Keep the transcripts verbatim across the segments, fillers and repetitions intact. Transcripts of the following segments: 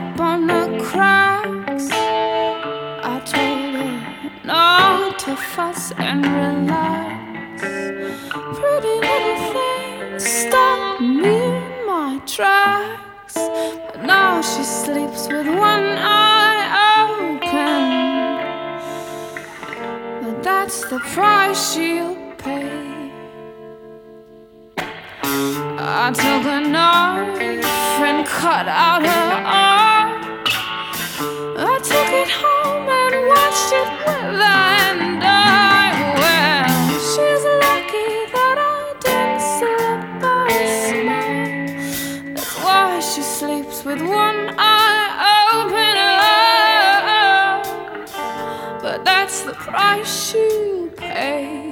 up on the cracks. I told her not to fuss and relax. Pretty little thing stopped me in my tracks. But now she sleeps with one eye open. But that's the price she'll pay. I took a knife and cut out her arm. I took it home and watched it wither and die. Well, she's lucky that I didn't slip her a smile. That's why she sleeps with one eye open. Oh, but that's the price she'll pay.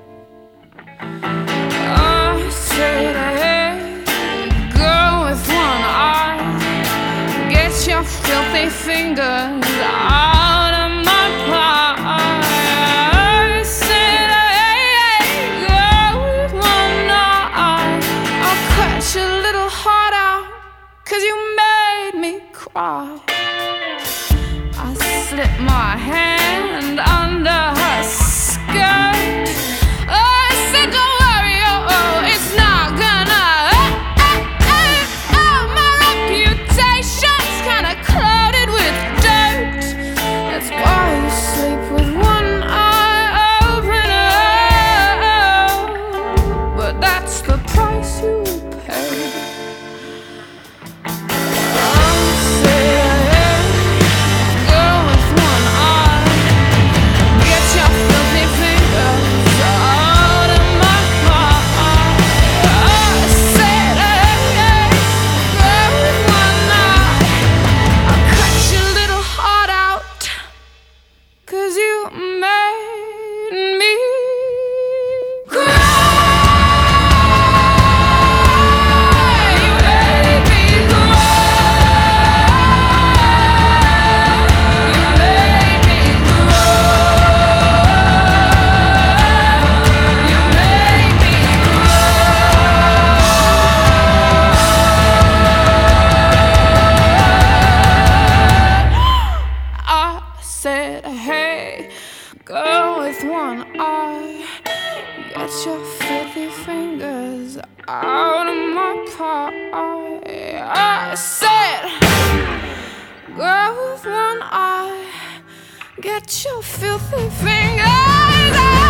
I said, hey, girl with one eye, get your filthy fingers out of my pie. I said, hey, hey, girl with one eye, I'll cut your little heart out, 'cause you made me cry. I slipped my hand under her skirt. I said, don't worry, oh, oh, it's not gonna uh, uh, uh, oh, my reputation's kinda clouded with dirt. That's why you sleep with one eye open. Oh, but that's the price you pay. I said, hey, girl with one eye, get your filthy fingers out of my pie. I said, hey, hey, girl with one eye, I'll cut your little heart out, 'cause you made me cry. You made me cry. You made me cry. You made me cry. I said, hey, girl with one eye, get your filthy fingers out of my pie. I said, girl with one eye, get your filthy fingers out.